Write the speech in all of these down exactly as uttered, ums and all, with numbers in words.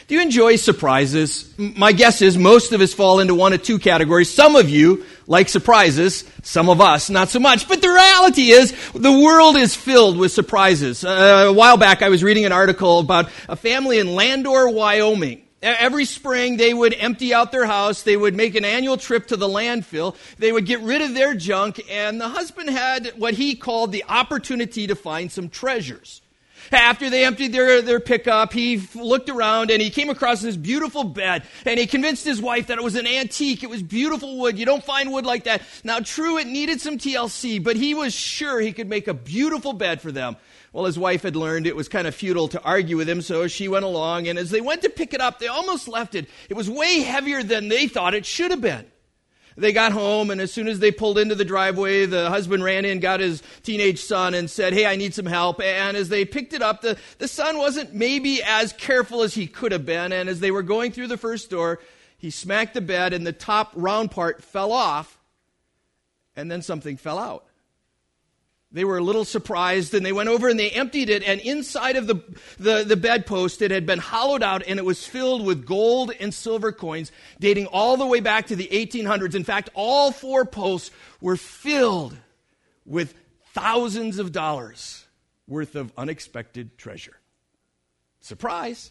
Do you enjoy surprises? My guess is most of us fall into one of two categories. Some of you like surprises, some of us not so much. But the reality is the world is filled with surprises. Uh, a while back I was reading an article about a family in Landor, Wyoming. Every spring, they would empty out their house. They would make an annual trip to the landfill. They would get rid of their junk, and the husband had what he called the opportunity to find some treasures. After they emptied their, their pickup, he looked around and he came across this beautiful bed, and he convinced his wife that it was an antique. It was beautiful wood. You don't find wood like that. Now, true, it needed some T L C, but he was sure he could make a beautiful bed for them. Well, his wife had learned it was kind of futile to argue with him, so she went along, and as they went to pick it up, they almost left it. It was way heavier than they thought it should have been. They got home, and as soon as they pulled into the driveway, the husband ran in, got his teenage son, and said, "Hey, I need some help." And as they picked it up, the, the son wasn't maybe as careful as he could have been, and as they were going through the first door, he smacked the bed, and the top round part fell off, and then something fell out. They were a little surprised, and they went over and they emptied it, and inside of the, the, the bedpost, it had been hollowed out, and it was filled with gold and silver coins dating all the way back to the eighteen hundreds. In fact, all four posts were filled with thousands of dollars worth of unexpected treasure. Surprise.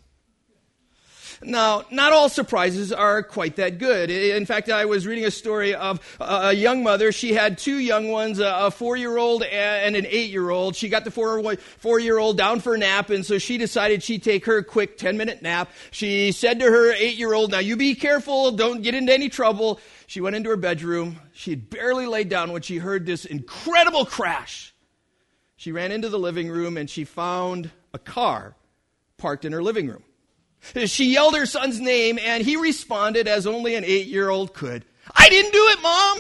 Now, not all surprises are quite that good. In fact, I was reading a story of a young mother. She had two young ones, a four-year-old and an eight-year-old. She got the four, four-year-old down for a nap, and so she decided she'd take her quick ten-minute nap. She said to her eight-year-old, "Now, you be careful. Don't get into any trouble." She went into her bedroom. She had barely laid down when she heard this incredible crash. She ran into the living room, and she found a car parked in her living room. She yelled her son's name, and he responded as only an eight-year-old could. "I didn't do it, Mom!"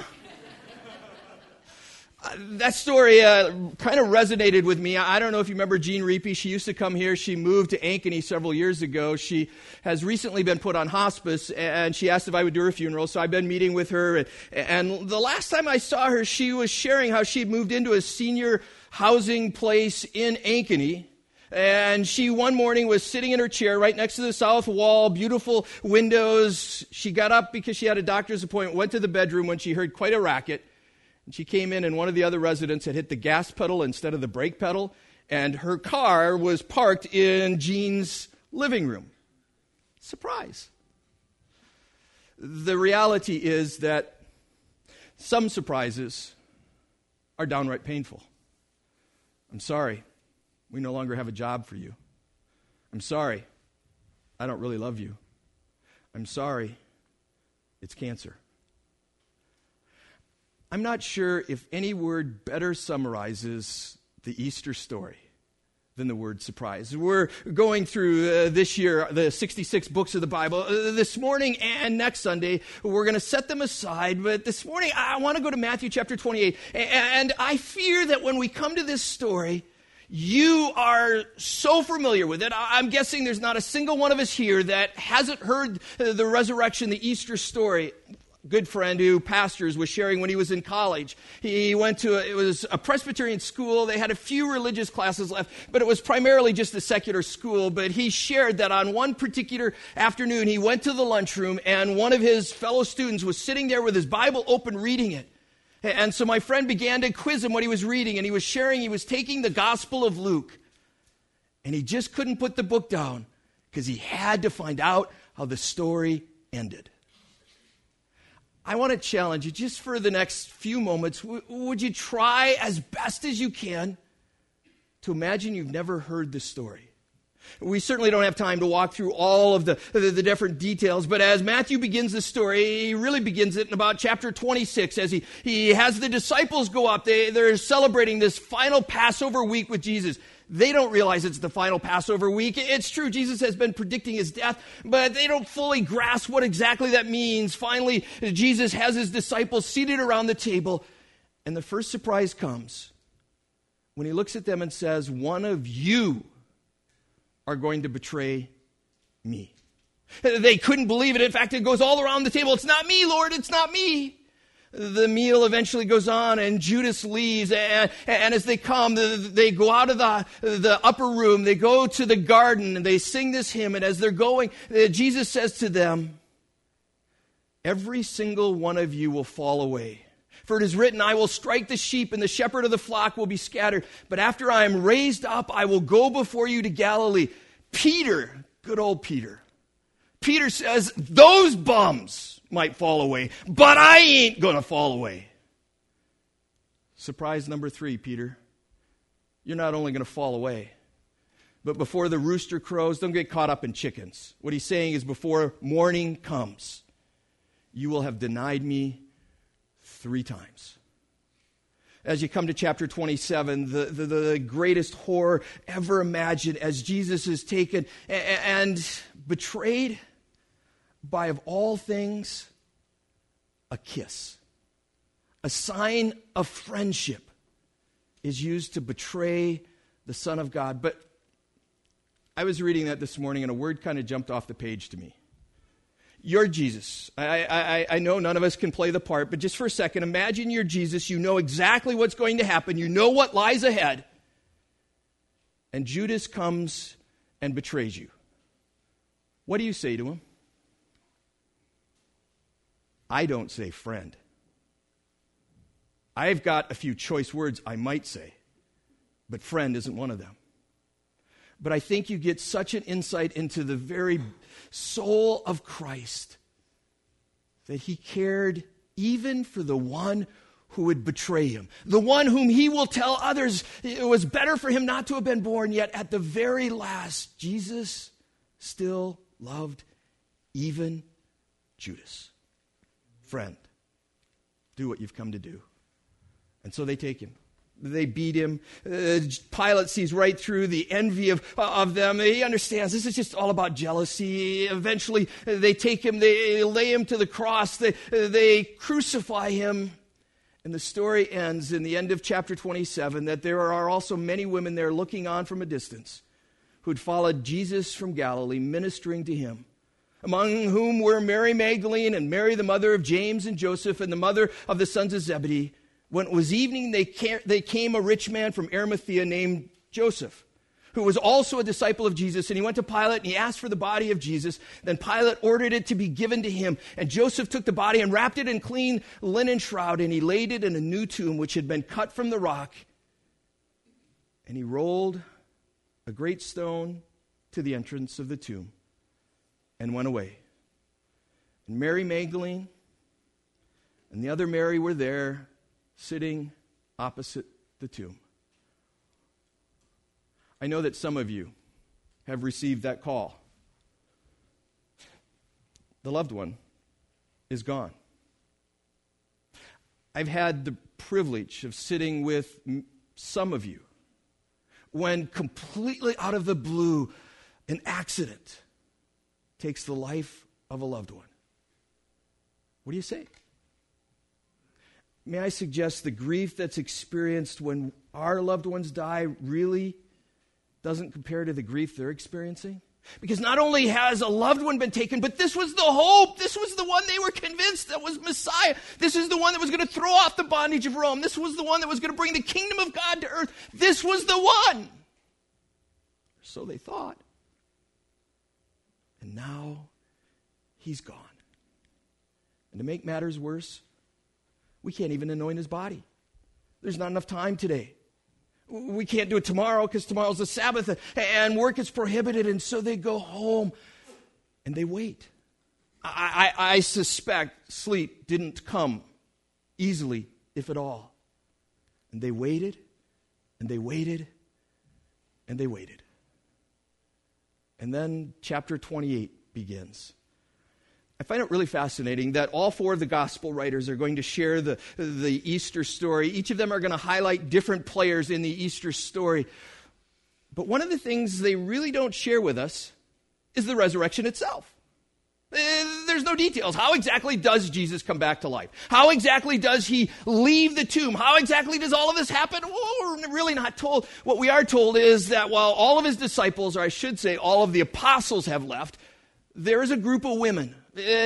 uh, that story uh, kind of resonated with me. I don't know if you remember Jean Reapy. She used to come here. She moved to Ankeny several years ago. She has recently been put on hospice, and she asked if I would do her funeral, so I've been meeting with her. And, and the last time I saw her, she was sharing how she had moved into a senior housing place in Ankeny. And she one morning was sitting in her chair right next to the south wall, beautiful windows. She got up because she had a doctor's appointment, went to the bedroom when she heard quite a racket. And she came in, and one of the other residents had hit the gas pedal instead of the brake pedal, and her car was parked in Jean's living room. Surprise. The reality is that some surprises are downright painful. I'm sorry. We no longer have a job for you. I'm sorry. I don't really love you. I'm sorry. It's cancer. I'm not sure if any word better summarizes the Easter story than the word surprise. We're going through uh, this year the sixty-six books of the Bible. Uh, this morning and next Sunday, we're going to set them aside. But this morning, I want to go to Matthew chapter twenty-eight. And I fear that when we come to this story, you are so familiar with it. I'm guessing there's not a single one of us here that hasn't heard the resurrection, the Easter story. A good friend who pastors was sharing when he was in college. He went to, a, it was a Presbyterian school. They had a few religious classes left, but it was primarily just a secular school. But he shared that on one particular afternoon, he went to the lunchroom, and one of his fellow students was sitting there with his Bible open reading it. And so my friend began to quiz him what he was reading, and he was sharing he was taking the Gospel of Luke, and he just couldn't put the book down because he had to find out how the story ended. I want to challenge you just for the next few moments. W- would you try as best as you can to imagine you've never heard this story? We certainly don't have time to walk through all of the, the, the different details, but as Matthew begins the story, he really begins it in about chapter twenty-six as he, he has the disciples go up. They, they're celebrating this final Passover week with Jesus. They don't realize it's the final Passover week. It's true, Jesus has been predicting his death, but they don't fully grasp what exactly that means. Finally, Jesus has his disciples seated around the table, and the first surprise comes when he looks at them and says, "One of you are going to betray me." They couldn't believe it. In fact, it goes all around the table. "It's not me, Lord. It's not me." the meal eventually goes on, and Judas leaves, and, and as they come, they go out of the, the upper room, they go to the garden, and they sing this hymn, and as they're going, Jesus says to them, every single one of you will fall away. For it is written, I will strike the sheep, and the shepherd of the flock will be scattered. But after I am raised up, I will go before you to Galilee. Peter, good old Peter, Peter says, those bums might fall away, but I ain't going to fall away. Surprise number three, Peter. You're not only going to fall away, but before the rooster crows, don't get caught up in chickens. What he's saying is before morning comes, you will have denied me three times. As you come to chapter twenty-seven, the, the, the greatest horror ever imagined as Jesus is taken and betrayed by, of all things, a kiss. A sign of friendship is used to betray the Son of God. But I was reading that this morning, and a word kind of jumped off the page to me. You're Jesus. I, I, I know none of us can play the part, but just for a second, imagine you're Jesus. You know exactly what's going to happen. You know what lies ahead. And Judas comes and betrays you. What do you say to him? I don't say friend. I've got a few choice words I might say, but friend isn't one of them. But I think you get such an insight into the very soul of Christ that he cared even for the one who would betray him, the one whom he will tell others it was better for him not to have been born, yet at the very last, Jesus still loved even Judas. Friend, do what you've come to do. And so they take him. They beat him. Uh, Pilate sees right through the envy of, of them. He understands this is just all about jealousy. Eventually, they take him, they lay him to the cross, they, they crucify him. And the story ends in the end of chapter twenty-seven that there are also many women there looking on from a distance who'd followed Jesus from Galilee, ministering to him, among whom were Mary Magdalene and Mary, the mother of James and Joseph, and the mother of the sons of Zebedee. When it was evening, they came, they came a rich man from Arimathea named Joseph, who was also a disciple of Jesus. And he went to Pilate and he asked for the body of Jesus. Then Pilate ordered it to be given to him. And Joseph took the body and wrapped it in clean linen shroud, and he laid it in a new tomb which had been cut from the rock. And he rolled a great stone to the entrance of the tomb and went away. And Mary Magdalene and the other Mary were there, sitting opposite the tomb. I know that some of you have received that call. The loved one is gone. I've had the privilege of sitting with some of you when completely out of the blue, an accident takes the life of a loved one. What do you say? May I suggest the grief that's experienced when our loved ones die really doesn't compare to the grief they're experiencing? Because not only has a loved one been taken, but this was the hope. This was the one they were convinced that was Messiah. This is the one that was going to throw off the bondage of Rome. This was the one that was going to bring the kingdom of God to earth. This was the one. So they thought. And now he's gone. And to make matters worse, we can't even anoint his body. There's not enough time today. We can't do it tomorrow because tomorrow's the Sabbath and work is prohibited. And so they go home and they wait. I, I, I suspect sleep didn't come easily, if at all. And they waited and they waited and they waited. And then chapter twenty-eight begins. I find it really fascinating that all four of the gospel writers are going to share the, the Easter story. Each of them are going to highlight different players in the Easter story. But one of the things they really don't share with us is the resurrection itself. There's no details. How exactly does Jesus come back to life? How exactly does he leave the tomb? How exactly does all of this happen? Well, we're really not told. What we are told is that while all of his disciples, or I should say all of the apostles have left, there is a group of women.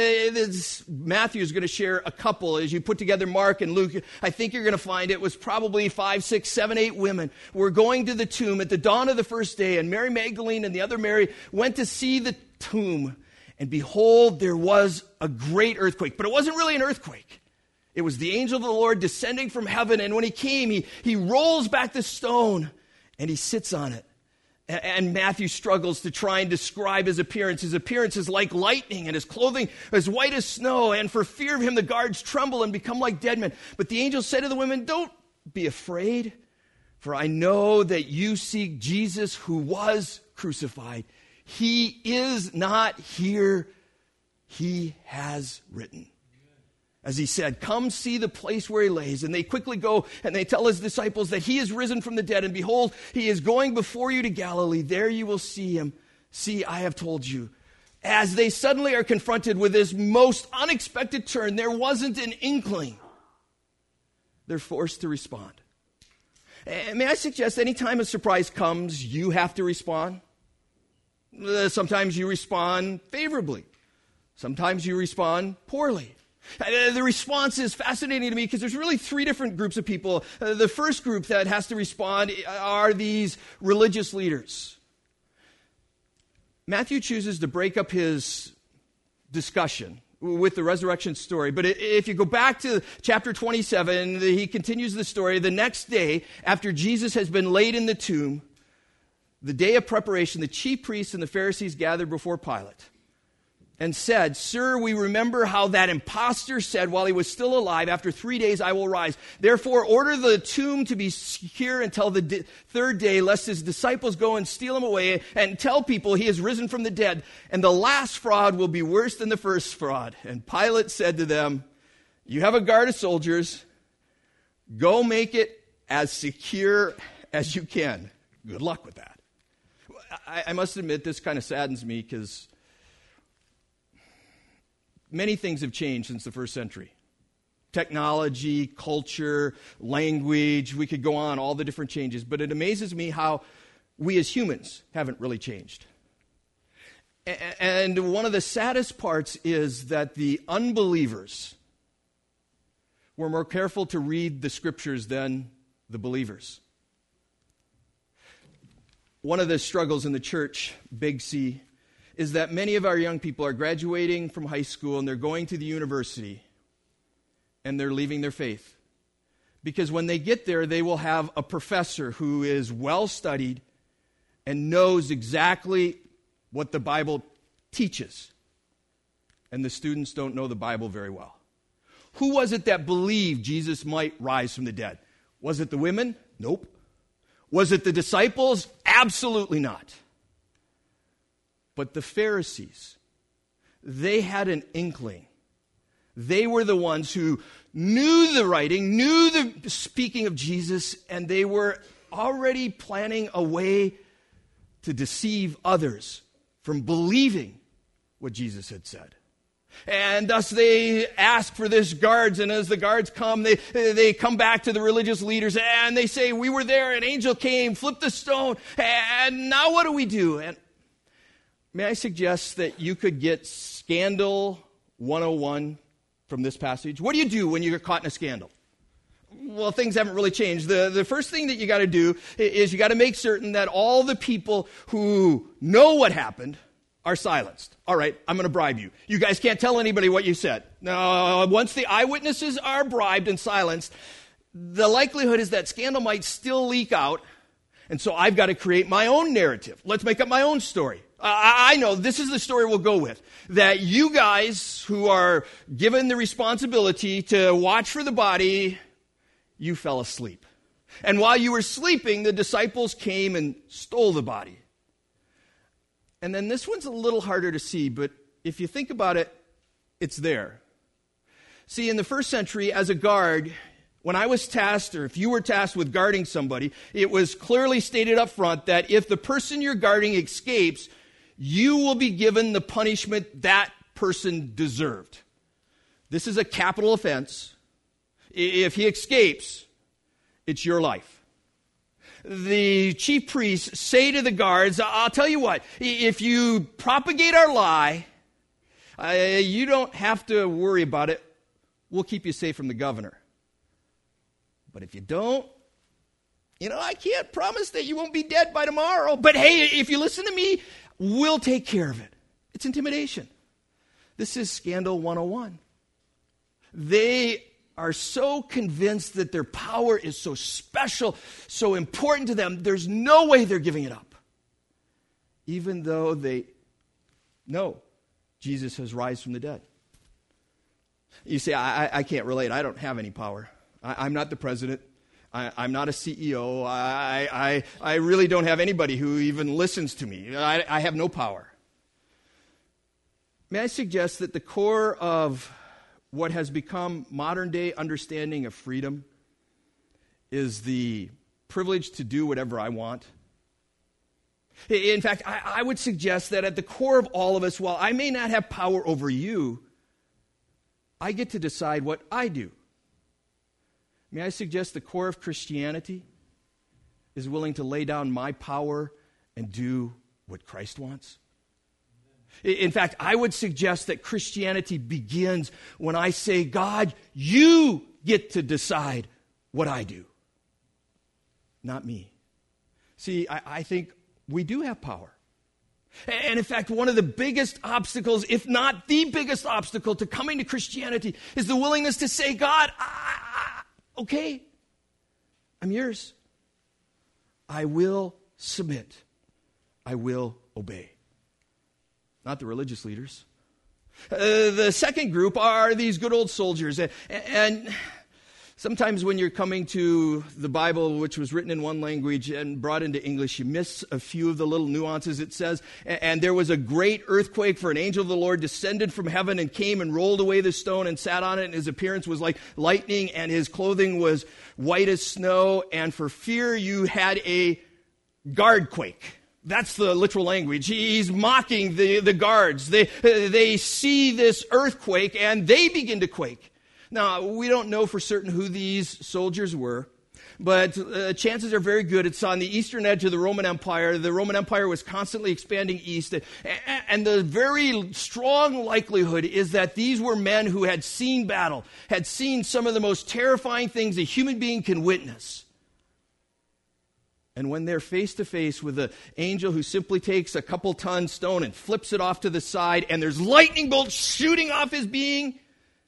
Matthew is going to share a couple. As you put together Mark and Luke, I think you're going to find it was probably five, six, seven, eight women were going to the tomb at the dawn of the first day, and Mary Magdalene and the other Mary went to see the tomb, and behold, there was a great earthquake. But it wasn't really an earthquake. It was the angel of the Lord descending from heaven, and when he came, he, he rolls back the stone, and he sits on it. And Matthew struggles to try and describe his appearance. His appearance is like lightning, and his clothing as white as snow. And for fear of him, the guards tremble and become like dead men. But the angel said to the women, "Don't be afraid, for I know that you seek Jesus who was crucified. He is not here. He has risen. As he said, come see the place where he lays." And they quickly go and they tell his disciples that he is risen from the dead. And behold, he is going before you to Galilee. There you will see him. See, I have told you. As they suddenly are confronted with this most unexpected turn, there wasn't an inkling. They're forced to respond. And may I suggest, anytime a surprise comes, you have to respond. Sometimes you respond favorably. Sometimes you respond poorly. Uh, the response is fascinating to me because there's really three different groups of people. Uh, the first group that has to respond are these religious leaders. Matthew chooses to break up his discussion with the resurrection story. But if you go back to chapter twenty-seven, he continues the story. The next day, after Jesus has been laid in the tomb, the day of preparation, the chief priests and the Pharisees gathered before Pilate and said, "Sir, we remember how that impostor said while he was still alive, 'After three days I will rise.' Therefore, order the tomb to be secure until the di- third day, lest his disciples go and steal him away and tell people he has risen from the dead. And the last fraud will be worse than the first fraud." And Pilate said to them, "You have a guard of soldiers. Go make it as secure as you can." Good luck with that. I, I must admit, this kind of saddens me because many things have changed since the first century. Technology, culture, language, we could go on, all the different changes. But it amazes me how we as humans haven't really changed. And one of the saddest parts is that the unbelievers were more careful to read the scriptures than the believers. One of the struggles in the church, Big C, is that many of our young people are graduating from high school and they're going to the university and they're leaving their faith. Because when they get there, they will have a professor who is well-studied and knows exactly what the Bible teaches. And the students don't know the Bible very well. Who was it that believed Jesus might rise from the dead? Was it the women? Nope. Was it the disciples? Absolutely not. But the Pharisees, they had an inkling. They were the ones who knew the writing, knew the speaking of Jesus, and they were already planning a way to deceive others from believing what Jesus had said. And thus they ask for this guards, and as the guards come, they, they come back to the religious leaders, and they say, "We were there, an angel came, flipped the stone, and now what do we do?" And may I suggest that you could get Scandal one oh one from this passage? What do you do when you get caught in a scandal? Well, things haven't really changed. The, the first thing that you got to do is you got to make certain that all the people who know what happened are silenced. All right, I'm going to bribe you. You guys can't tell anybody what you said. Now, once the eyewitnesses are bribed and silenced, the likelihood is that scandal might still leak out, and so I've got to create my own narrative. Let's make up my own story. I, I know this is the story we'll go with, that you guys who are given the responsibility to watch for the body, you fell asleep. And while you were sleeping, the disciples came and stole the body. And then this one's a little harder to see, but if you think about it, it's there. See, in the first century, as a guard, when I was tasked, or if you were tasked with guarding somebody, it was clearly stated up front that if the person you're guarding escapes, you will be given the punishment that person deserved. This is a capital offense. If he escapes, it's your life. The chief priests say to the guards, "I'll tell you what, if you propagate our lie, Uh, you don't have to worry about it. We'll keep you safe from the governor. But if you don't, you know, I can't promise that you won't be dead by tomorrow. But hey, if you listen to me, we'll take care of it. It's intimidation. This is Scandal one oh one. They are so convinced that their power is so special, so important to them, there's no way they're giving it up. Even though they know Jesus has risen from the dead. You say, I, I can't relate. I don't have any power. I, I'm not the president. I, I'm not a C E O. I, I, I really don't have anybody who even listens to me. I, I have no power. May I suggest that the core of what has become modern-day understanding of freedom is the privilege to do whatever I want? In fact, I, I would suggest that at the core of all of us, while I may not have power over you, I get to decide what I do. May I suggest the core of Christianity is willing to lay down my power and do what Christ wants? In fact, I would suggest that Christianity begins when I say, God, you get to decide what I do, not me. See, I, I think we do have power. And in fact, one of the biggest obstacles, if not the biggest obstacle to coming to Christianity is the willingness to say, God, I, I, okay, I'm yours. I will submit. I will obey. Not the religious leaders. Uh, the second group are these good old soldiers. And, and sometimes when you're coming to the Bible, which was written in one language and brought into English, you miss a few of the little nuances. It says, and there was a great earthquake, for an angel of the Lord descended from heaven and came and rolled away the stone and sat on it. And his appearance was like lightning, and his clothing was white as snow. And for fear you had a guard quake. That's the literal language. He's mocking the, the guards. They, they see this earthquake and they begin to quake. Now, we don't know for certain who these soldiers were, but uh, chances are very good it's on the eastern edge of the Roman Empire. The Roman Empire was constantly expanding east, and, and the very strong likelihood is that these were men who had seen battle, had seen some of the most terrifying things a human being can witness. And when they're face to face with an angel who simply takes a couple ton stone and flips it off to the side, and there's lightning bolts shooting off his being,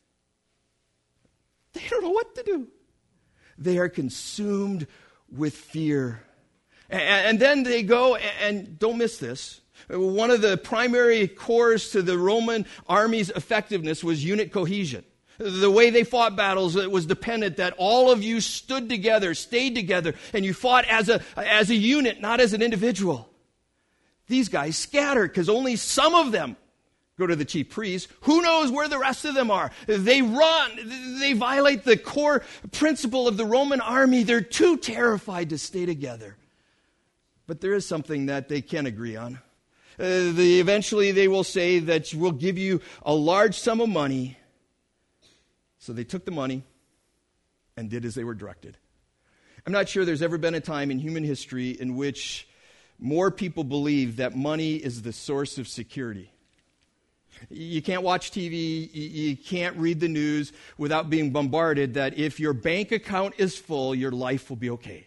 they don't know what to do. They are consumed with fear. And then they go, and don't miss this, one of the primary cores to the Roman army's effectiveness was unit cohesion. The way they fought battles, it was dependent that all of you stood together, stayed together, and you fought as a, as a unit, not as an individual. These guys scattered because only some of them go to the chief priest. Who knows where the rest of them are? They run. They violate the core principle of the Roman army. They're too terrified to stay together. But there is something that they can agree on. Uh, the, eventually they will say that we'll give you a large sum of money. So they took the money and did as they were directed. I'm not sure there's ever been a time in human history in which more people believe that money is the source of security. You can't watch T V, you can't read the news without being bombarded that if your bank account is full, your life will be okay.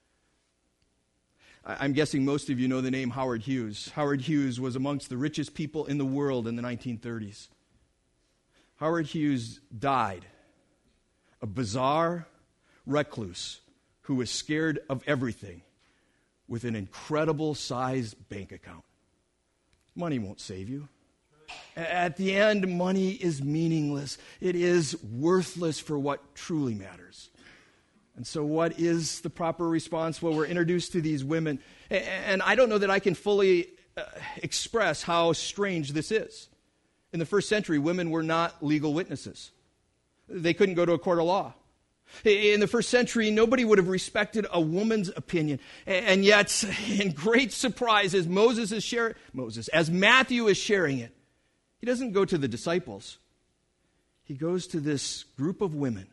I'm guessing most of you know the name Howard Hughes. Howard Hughes was amongst the richest people in the world in the nineteen thirties. Howard Hughes died a bizarre recluse who was scared of everything with an incredible sized bank account. Money won't save you. At the end, money is meaningless. It is worthless for what truly matters. And so what is the proper response? Well, we're introduced to these women, and I don't know that I can fully uh, express how strange this is. In the first century, women were not legal witnesses. They couldn't go to a court of law. In the first century, nobody would have respected a woman's opinion. And yet, in great surprise, as Moses is sharing, Moses, as Matthew is sharing it, he doesn't go to the disciples. He goes to this group of women.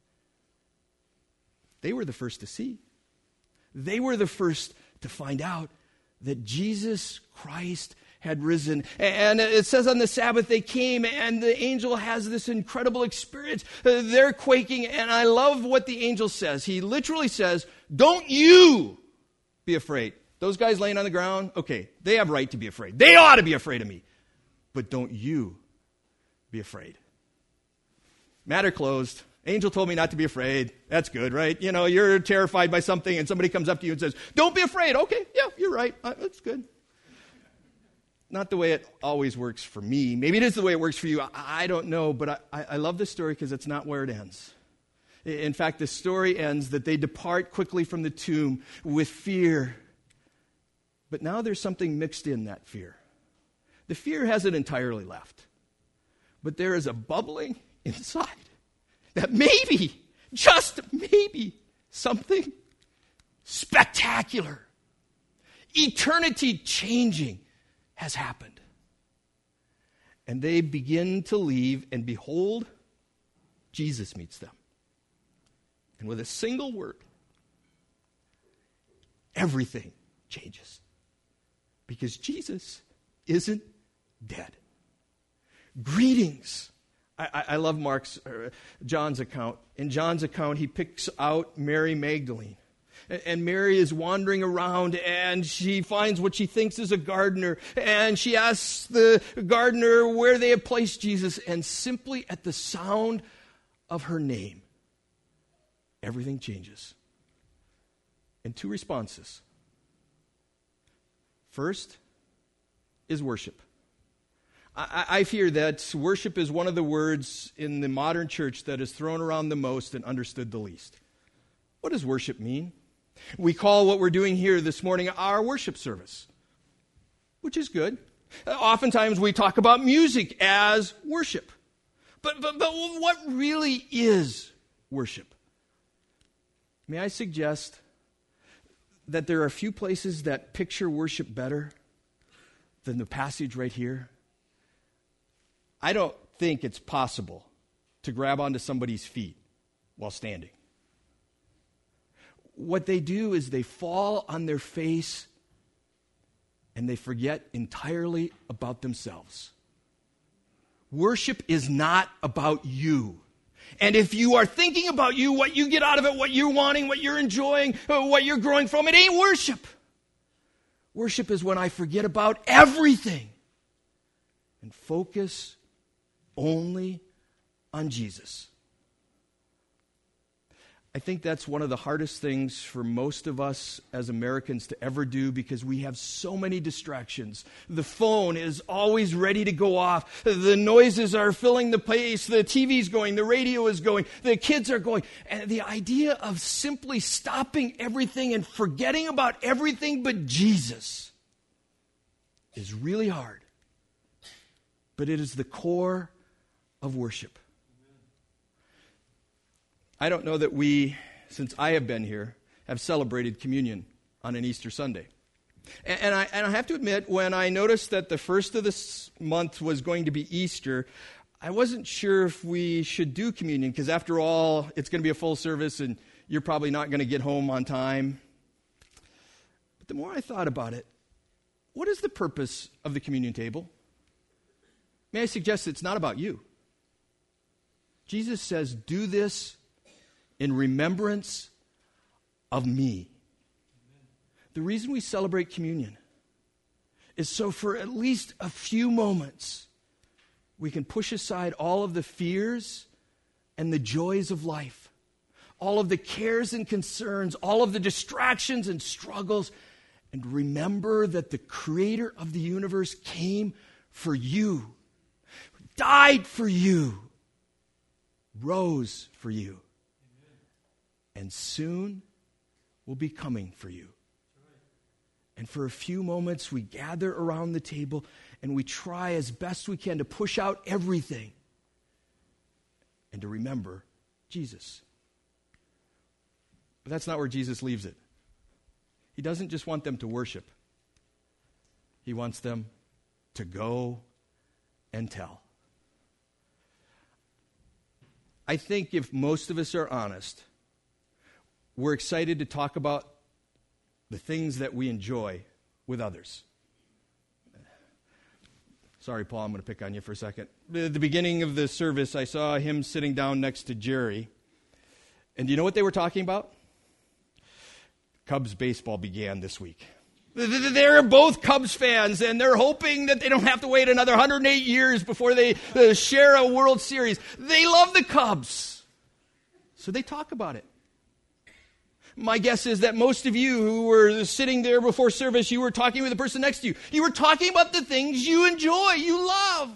They were the first to see. They were the first to find out that Jesus Christ had risen. And it says on the Sabbath they came, and the angel has this incredible experience. They're quaking, and I love what the angel says. He literally says, don't you be afraid. Those guys laying on the ground, okay, they have right to be afraid. They ought to be afraid of me. But don't you be afraid. Matter closed. Angel told me not to be afraid. That's good, right? You know, you're terrified by something, and somebody comes up to you and says, don't be afraid. Okay, yeah, you're right. Uh, that's good. Not the way it always works for me. Maybe it is the way it works for you. I, I don't know, but I, I love this story because it's not where it ends. In fact, the story ends that they depart quickly from the tomb with fear. But now there's something mixed in that fear. The fear hasn't entirely left. But there is a bubbling inside that maybe, just maybe, something spectacular, eternity-changing has happened. And they begin to leave, and behold, Jesus meets them. And with a single word, everything changes. Because Jesus isn't dead. Greetings. I, I love Mark's, uh, John's account. In John's account, he picks out Mary Magdalene. And, and Mary is wandering around, and she finds what she thinks is a gardener. And she asks the gardener where they have placed Jesus. And simply at the sound of her name, everything changes. And two responses. First is worship. I, I fear that worship is one of the words in the modern church that is thrown around the most and understood the least. What does worship mean? We call what we're doing here this morning our worship service, which is good. Oftentimes we talk about music as worship. But, but, but what really is worship? May I suggest that there are a few places that picture worship better than the passage right here? I don't think it's possible to grab onto somebody's feet while standing. What they do is they fall on their face and they forget entirely about themselves. Worship is not about you. And if you are thinking about you, what you get out of it, what you're wanting, what you're enjoying, what you're growing from, it ain't worship. Worship is when I forget about everything and focus only on Jesus. I think that's one of the hardest things for most of us as Americans to ever do because we have so many distractions. The phone is always ready to go off. The noises are filling the place. The T V's going. The radio is going. The kids are going. And the idea of simply stopping everything and forgetting about everything but Jesus is really hard. But it is the core of worship. I don't know that we, since I have been here, have celebrated communion on an Easter Sunday. And, and, I, and I have to admit, when I noticed that the first of this month was going to be Easter, I wasn't sure if we should do communion, because after all, it's going to be a full service, and you're probably not going to get home on time. But the more I thought about it, what is the purpose of the communion table? May I suggest it's not about you. Jesus says, do this in remembrance of me. The reason we celebrate communion is so for at least a few moments, we can push aside all of the fears and the joys of life, all of the cares and concerns, all of the distractions and struggles, and remember that the Creator of the universe came for you, died for you, rose for you, and soon will be coming for you. And for a few moments, we gather around the table and we try as best we can to push out everything and to remember Jesus. But that's not where Jesus leaves it. He doesn't just want them to worship. He wants them to go and tell. I think if most of us are honest, we're excited to talk about the things that we enjoy with others. Sorry, Paul, I'm going to pick on you for a second. At the beginning of the service, I saw him sitting down next to Jerry. And do you know what they were talking about? Cubs baseball began this week. They're both Cubs fans, and they're hoping that they don't have to wait another one hundred eight years before they uh, share a World Series. They love the Cubs. So they talk about it. My guess is that most of you who were sitting there before service, you were talking with the person next to you. You were talking about the things you enjoy, you love.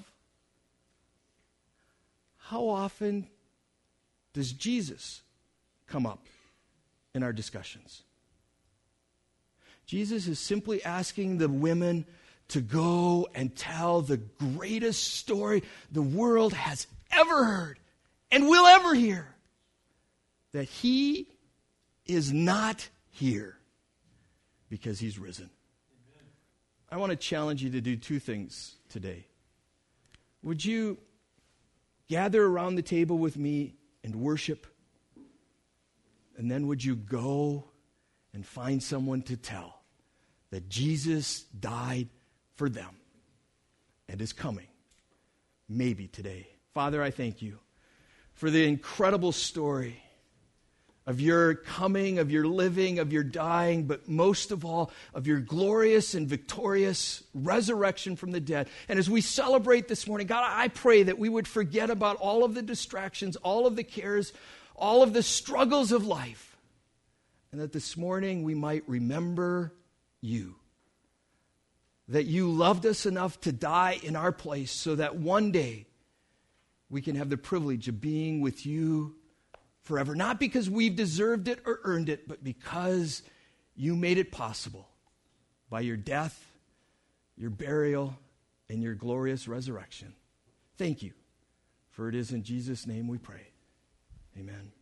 How often does Jesus come up in our discussions? Jesus is simply asking the women to go and tell the greatest story the world has ever heard and will ever hear. That he is not here because he's risen. Amen. I want to challenge you to do two things today. Would you gather around the table with me and worship? And then would you go and find someone to tell that Jesus died for them and is coming, maybe today. Father, I thank you for the incredible story of your coming, of your living, of your dying, but most of all, of your glorious and victorious resurrection from the dead. And as we celebrate this morning, God, I pray that we would forget about all of the distractions, all of the cares, all of the struggles of life, and that this morning we might remember you. That you loved us enough to die in our place so that one day we can have the privilege of being with you forever. Not because we've deserved it or earned it, but because you made it possible by your death, your burial, and your glorious resurrection. Thank you, for it is in Jesus' name we pray. Amen.